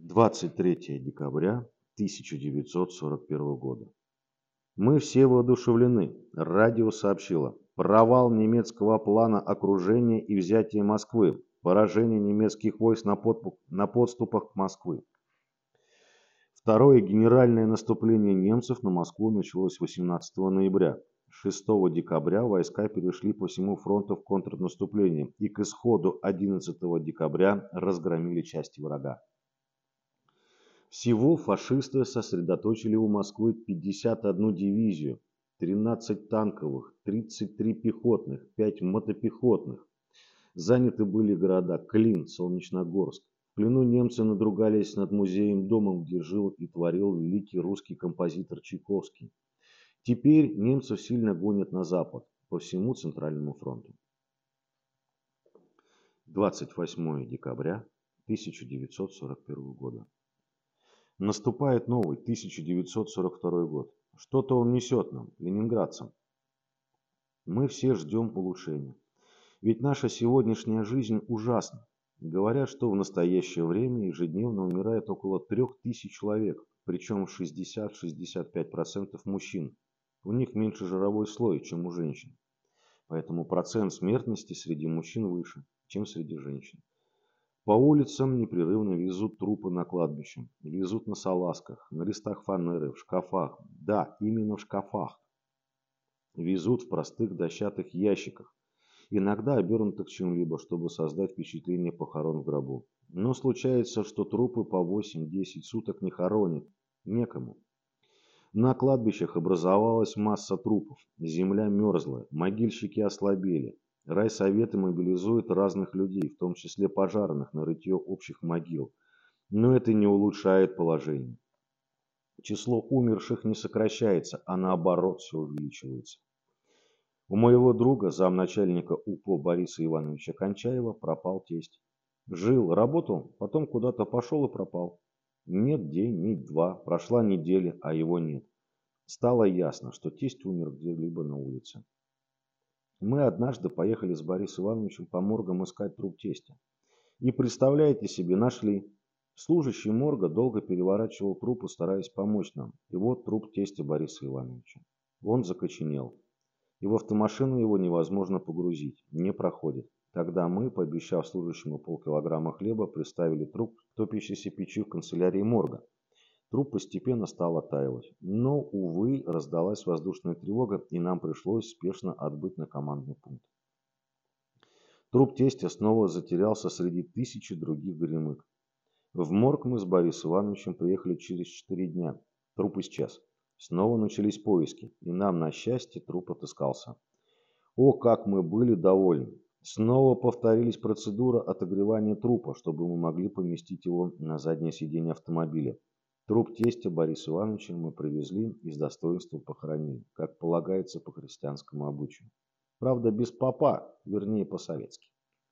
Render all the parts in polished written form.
23 декабря 1941 года. Мы все воодушевлены. Радио сообщило: провал немецкого плана окружения и взятия Москвы, поражение немецких войск на подступах к Москве. Второе генеральное наступление немцев на Москву началось 18 ноября. 6 декабря войска перешли по всему фронту в контрнаступление и к исходу 11 декабря разгромили части врага. Всего фашисты сосредоточили у Москвы 51 дивизию, 13 танковых, 33 пехотных, 5 мотопехотных. Заняты были города Клин, Солнечногорск. В плену немцы надругались над музеем-домом, где жил и творил великий русский композитор Чайковский. Теперь немцев сильно гонят на запад, по всему Центральному фронту. 28 декабря 1941 года. Наступает новый 1942 год. Что-то он несет нам, ленинградцам. Мы все ждем улучшения. Ведь наша сегодняшняя жизнь ужасна. Говорят, что в настоящее время ежедневно умирает около 3000 человек, причем 60-65% мужчин. У них меньше жировой слой, чем у женщин. Поэтому процент смертности среди мужчин выше, чем среди женщин. По улицам непрерывно везут трупы на кладбище, везут на салазках, на листах фанеры, в шкафах. Да, именно в шкафах. Везут в простых дощатых ящиках, иногда обернутых чем-либо, чтобы создать впечатление похорон в гробу. Но случается, что трупы по 8-10 суток не хоронят. Некому. На кладбищах образовалась масса трупов. Земля мерзла, могильщики ослабели. Райсоветы мобилизуют разных людей, в том числе пожарных, на рытье общих могил. Но это не улучшает положение. Число умерших не сокращается, а наоборот все увеличивается. У моего друга, замначальника УПО Бориса Ивановича Кончаева, пропал тесть. Жил, работал, потом куда-то пошел и пропал. Нет день, нет два, прошла неделя, а его нет. Стало ясно, что тесть умер где-либо на улице. Мы однажды поехали с Борисом Ивановичем по моргам искать труп тестя. И представляете себе, нашли. Служащий морга долго переворачивал трупы, стараясь помочь нам. И вот труп тестя Бориса Ивановича. Он закоченел. И в автомашину его невозможно погрузить. Не проходит. Тогда мы, пообещав служащему полкилограмма хлеба, приставили труп к топящейся печи в канцелярии морга. Труп постепенно стал оттаивать. Но, увы, раздалась воздушная тревога, и нам пришлось спешно отбыть на командный пункт. Труп тестя снова затерялся среди тысячи других горемык. В морг мы с Борисом Ивановичем приехали через 4 дня. Труп исчез. Снова начались поиски, и нам, на счастье, труп отыскался. О, как мы были довольны! Снова повторились процедура отогревания трупа, чтобы мы могли поместить его на заднее сиденье автомобиля. Труп тестя Бориса Ивановича мы привезли и с достоинством похоронили, как полагается по христианскому обычаю. Правда, без попа, вернее, по-советски.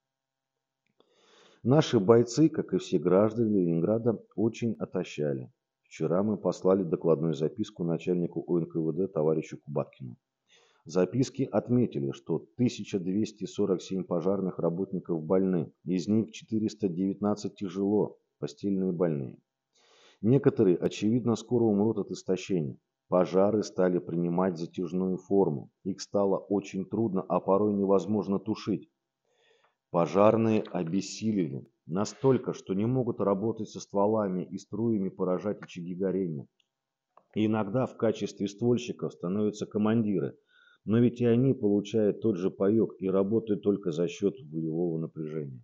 Наши бойцы, как и все граждане Ленинграда, очень отощали. Вчера мы послали докладную записку начальнику УНКВД товарищу Кубаткину. Записки отметили, что 1247 пожарных работников больны, из них 419 тяжело, постельные больные. Некоторые, очевидно, скоро умрут от истощения. Пожары стали принимать затяжную форму. Их стало очень трудно, а порой невозможно тушить. Пожарные обессилели настолько, что не могут работать со стволами и струями поражать очаги горения. И иногда в качестве ствольщиков становятся командиры, но ведь и они получают тот же паёк и работают только за счет волевого напряжения.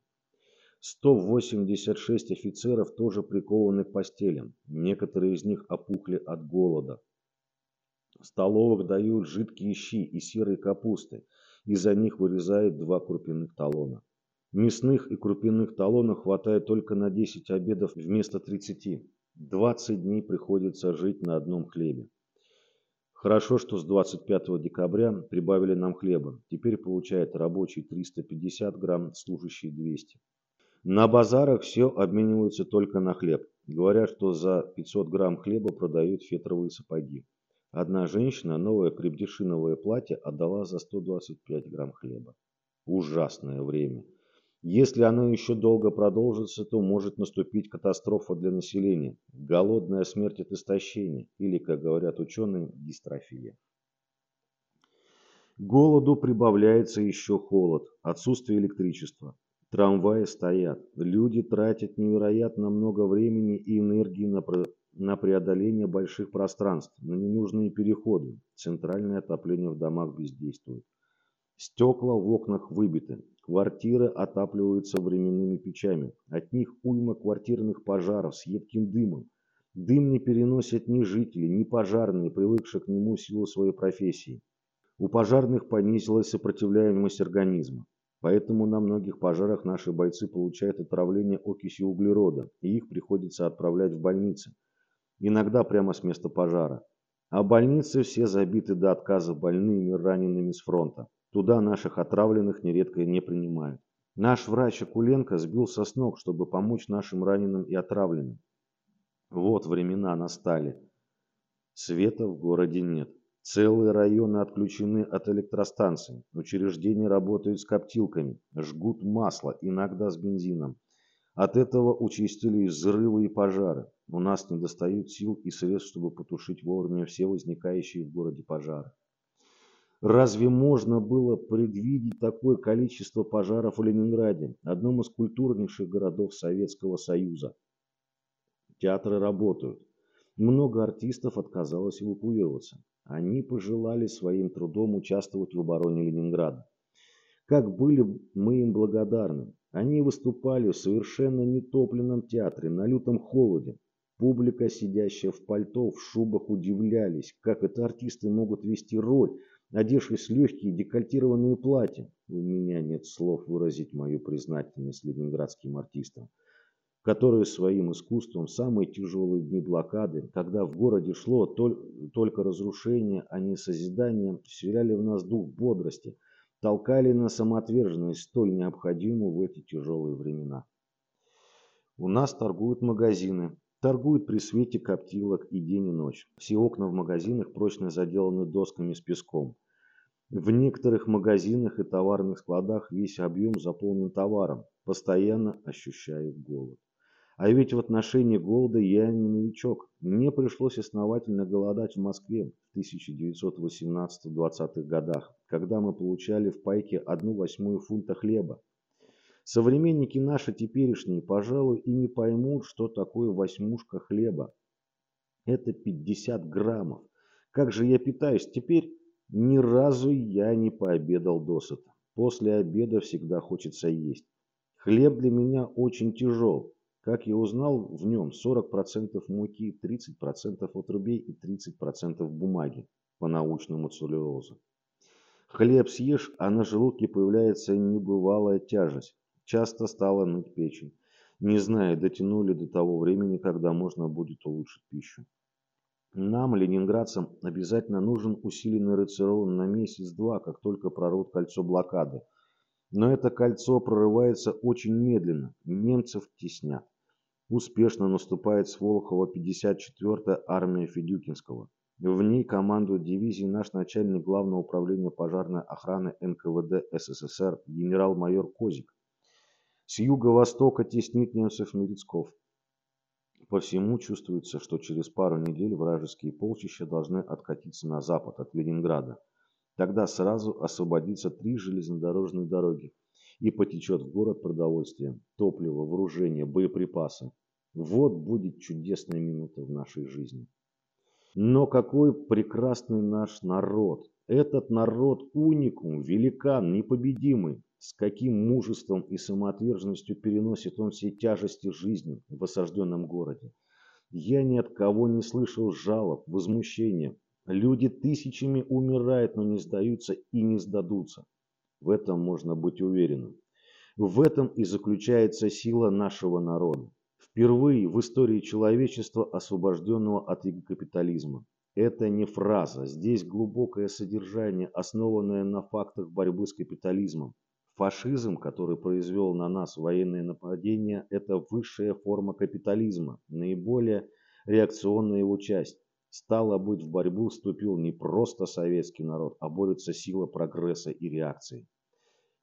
186 офицеров тоже прикованы к постелям. Некоторые из них опухли от голода. В столовых дают жидкие щи и серые капусты. Из-за них вырезают 2 крупяных талона. Мясных и крупяных талонов хватает только на 10 обедов вместо 30. 20 дней приходится жить на одном хлебе. Хорошо, что с 25 декабря прибавили нам хлеба. Теперь получает рабочий 350 грамм, служащий 200. На базарах все обмениваются только на хлеб. Говорят, что за 500 грамм хлеба продают фетровые сапоги. Одна женщина новое крепдешиновое платье отдала за 125 грамм хлеба. Ужасное время. Если оно еще долго продолжится, то может наступить катастрофа для населения, голодная смерть от истощения или, как говорят ученые, дистрофия. Голоду прибавляется еще холод, отсутствие электричества. Трамваи стоят, люди тратят невероятно много времени и энергии на преодоление больших пространств, на ненужные переходы. Центральное отопление в домах бездействует. Стекла в окнах выбиты, квартиры отапливаются временными печами. От них уйма квартирных пожаров с едким дымом. Дым не переносят ни жители, ни пожарные, привыкшие к нему в силу своей профессии. У пожарных понизилась сопротивляемость организма. Поэтому на многих пожарах наши бойцы получают отравление окисью углерода, и их приходится отправлять в больницы. Иногда прямо с места пожара. А больницы все забиты до отказа больными и ранеными с фронта. Туда наших отравленных нередко не принимают. Наш врач Акуленко сбился с ног, чтобы помочь нашим раненым и отравленным. Вот времена настали. Света в городе нет. Целые районы отключены от электростанций. Учреждения работают с коптилками, жгут масло, иногда с бензином. От этого участились взрывы и пожары. У нас недостает сил и средств, чтобы потушить вовремя все возникающие в городе пожары. Разве можно было предвидеть такое количество пожаров в Ленинграде, одном из культурнейших городов Советского Союза? Театры работают. Много артистов отказалось эвакуироваться. Они пожелали своим трудом участвовать в обороне Ленинграда. Как были мы им благодарны. Они выступали в совершенно нетопленном театре, на лютом холоде. Публика, сидящая в пальто, в шубах, удивлялись, как это артисты могут вести роль, одевшись в легкие декольтированные платья. У меня нет слов выразить мою признательность ленинградским артистам, которые своим искусством в самые тяжелые дни блокады, когда в городе шло только разрушение, а не созидание, вселяли в нас дух бодрости, толкали на самоотверженность, столь необходимую в эти тяжелые времена. У нас торгуют магазины, торгуют при свете коптилок и день и ночь. Все окна в магазинах прочно заделаны досками с песком. В некоторых магазинах и товарных складах весь объем заполнен товаром, постоянно ощущают голод. А ведь в отношении голода я не новичок. Мне пришлось основательно голодать в Москве в 1918-20-х годах, когда мы получали в пайке 1/8 фунта хлеба. Современники наши теперешние, пожалуй, и не поймут, что такое восьмушка хлеба. Это 50 граммов. Как же я питаюсь теперь? Ни разу я не пообедал досыта. После обеда всегда хочется есть. Хлеб для меня очень тяжел. Как я узнал, в нем 40% муки, 30% отрубей и 30% бумаги, по-научному целлюлоза. Хлеб съешь, а на желудке появляется небывалая тяжесть. Часто стала ныть печень. Не знаю, дотянули до того времени, когда можно будет улучшить пищу. Нам, ленинградцам, обязательно нужен усиленный рацион на месяц-два, как только прорвут кольцо блокады. Но это кольцо прорывается очень медленно, немцев теснят. Успешно наступает с Волхова 54-я армия Федюкинского. В ней командует дивизией наш начальник Главного управления пожарной охраны НКВД СССР генерал-майор Козик. С юго-востока теснит немцев Мерецков. По всему чувствуется, что через пару недель вражеские полчища должны откатиться на запад от Ленинграда. Тогда сразу освободится 3 железнодорожные дороги и потечет в город продовольствие, топливо, вооружение, боеприпасы. Вот будет чудесная минута в нашей жизни. Но какой прекрасный наш народ! Этот народ уникум, великан, непобедимый. С каким мужеством и самоотверженностью переносит он все тяжести жизни в осажденном городе. Я ни от кого не слышал жалоб, возмущения. Люди тысячами умирают, но не сдаются и не сдадутся. В этом можно быть уверенным. В этом и заключается сила нашего народа. Впервые в истории человечества, освобожденного от иго капитализма. Это не фраза, здесь глубокое содержание, основанное на фактах борьбы с капитализмом. Фашизм, который произвел на нас военное нападение, это высшая форма капитализма, наиболее реакционная его часть. Стало быть, в борьбу вступил не просто советский народ, а борется сила прогресса и реакции.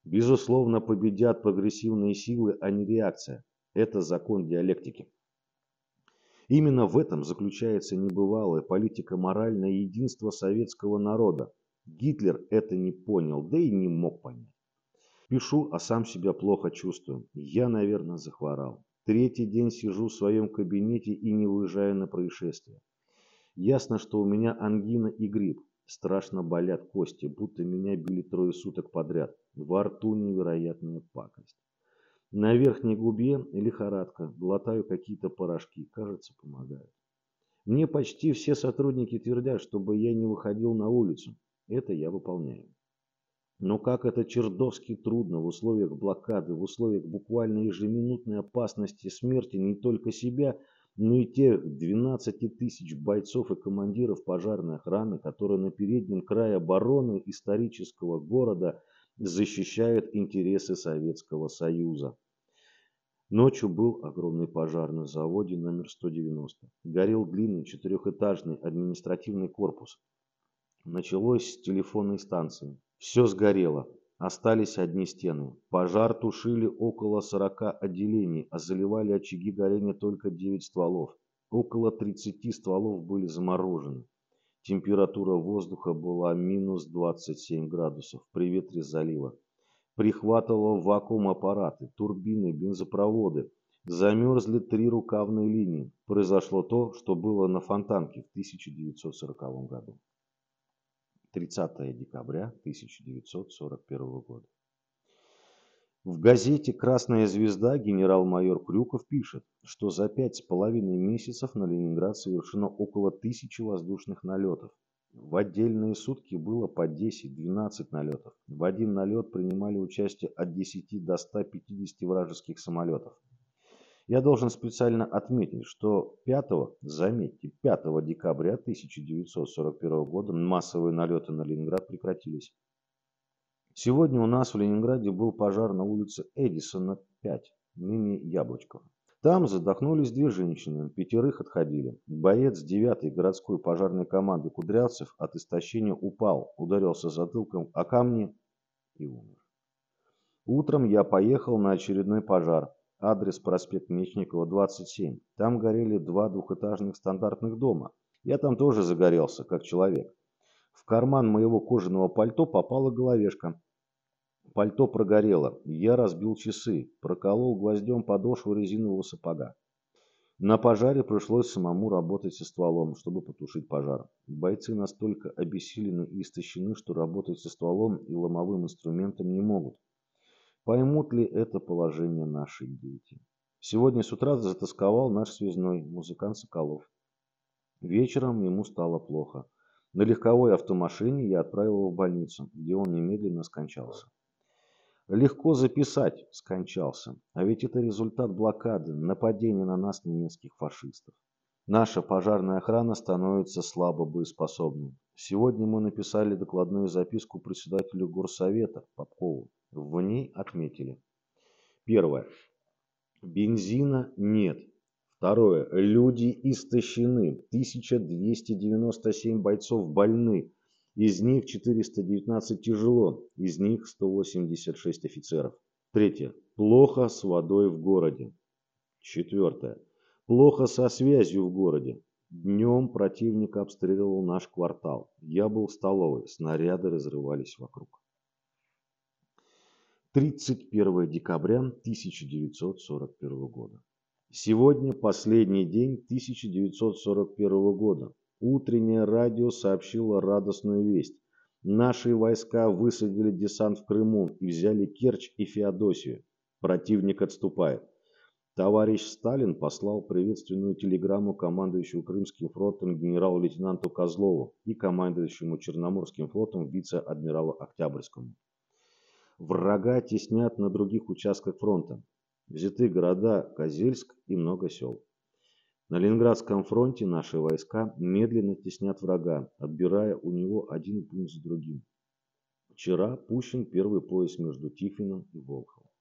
Безусловно, победят прогрессивные силы, а не реакция. Это закон диалектики. Именно в этом заключается небывалая политика-моральное единство советского народа. Гитлер это не понял, да и не мог понять. Пишу, а сам себя плохо чувствую. Я, наверное, захворал. Третий день сижу в своем кабинете и не выезжаю на происшествие. Ясно, что у меня ангина и грипп. Страшно болят кости, будто меня били 3 суток подряд. Во рту невероятная пакость. На верхней губе лихорадка. Глотаю какие-то порошки. Кажется, помогают. Мне почти все сотрудники твердят, чтобы я не выходил на улицу. Это я выполняю. Но как это чертовски трудно в условиях блокады, в условиях буквально ежеминутной опасности смерти не только себя, но и тех 12 тысяч бойцов и командиров пожарной охраны, которые на переднем крае обороны исторического города защищают интересы Советского Союза. Ночью был огромный пожар на заводе номер 190. Горел длинный четырехэтажный административный корпус. Началось с телефонной станции. Все сгорело. Остались одни стены. Пожар тушили около 40 отделений, а заливали очаги горения только 9 стволов. Около 30 стволов были заморожены. Температура воздуха была минус 27 градусов при ветре залива. Прихватывало вакуум-аппараты, турбины, бензопроводы. Замерзли 3 рукавные линии. Произошло то, что было на Фонтанке в 1940 году. 30 декабря 1941 года. В газете «Красная звезда» генерал-майор Крюков пишет, что за 5,5 месяцев на Ленинград совершено около 1000 воздушных налетов. В отдельные сутки было по 10-12 налетов. В один налет принимали участие от 10 до 150 вражеских самолетов. Я должен специально отметить, что 5 декабря 1941 года массовые налеты на Ленинград прекратились. Сегодня у нас в Ленинграде был пожар на улице Эдисона, 5, ныне Яблочкова. Там задохнулись 2 женщины, 5 отходили. Боец 9-й городской пожарной команды Кудрявцев от истощения упал, ударился затылком о камни и умер. Утром я поехал на очередной пожар. Адрес проспект Мечникова, 27. Там горели 2 двухэтажных стандартных дома. Я там тоже загорелся, как человек. В карман моего кожаного пальто попала головешка. Пальто прогорело. Я разбил часы, проколол гвоздем подошву резинового сапога. На пожаре пришлось самому работать со стволом, чтобы потушить пожар. Бойцы настолько обессилены и истощены, что работать со стволом и ломовым инструментом не могут. Поймут ли это положение наши дети? Сегодня с утра затасковал наш связной, музыкант Соколов. Вечером ему стало плохо. На легковой автомашине я отправил его в больницу, где он немедленно скончался. Легко записать «скончался», а ведь это результат блокады, нападения на нас немецких фашистов. Наша пожарная охрана становится слабо боеспособной. Сегодня мы написали докладную записку председателю Горсовета Попкову. В ней отметили. Первое. Бензина нет. Второе. Люди истощены. 1297 бойцов больны. Из них 419 тяжело. Из них 186 офицеров. Третье. Плохо с водой в городе. Четвертое. Плохо со связью в городе. Днем противник обстреливал наш квартал. Я был в столовой. Снаряды разрывались вокруг. 31 декабря 1941 года. Сегодня последний день 1941 года. Утреннее радио сообщило радостную весть. Наши войска высадили десант в Крыму и взяли Керчь и Феодосию. Противник отступает. Товарищ Сталин послал приветственную телеграмму командующему Крымским фронтом генерал-лейтенанту Козлову и командующему Черноморским флотом вице-адмиралу Октябрьскому. Врага теснят на других участках фронта. Взяты города Козельск и много сел. На Ленинградском фронте наши войска медленно теснят врага, отбирая у него один пункт за другим. Вчера пущен первый поезд между Тихвином и Волховым.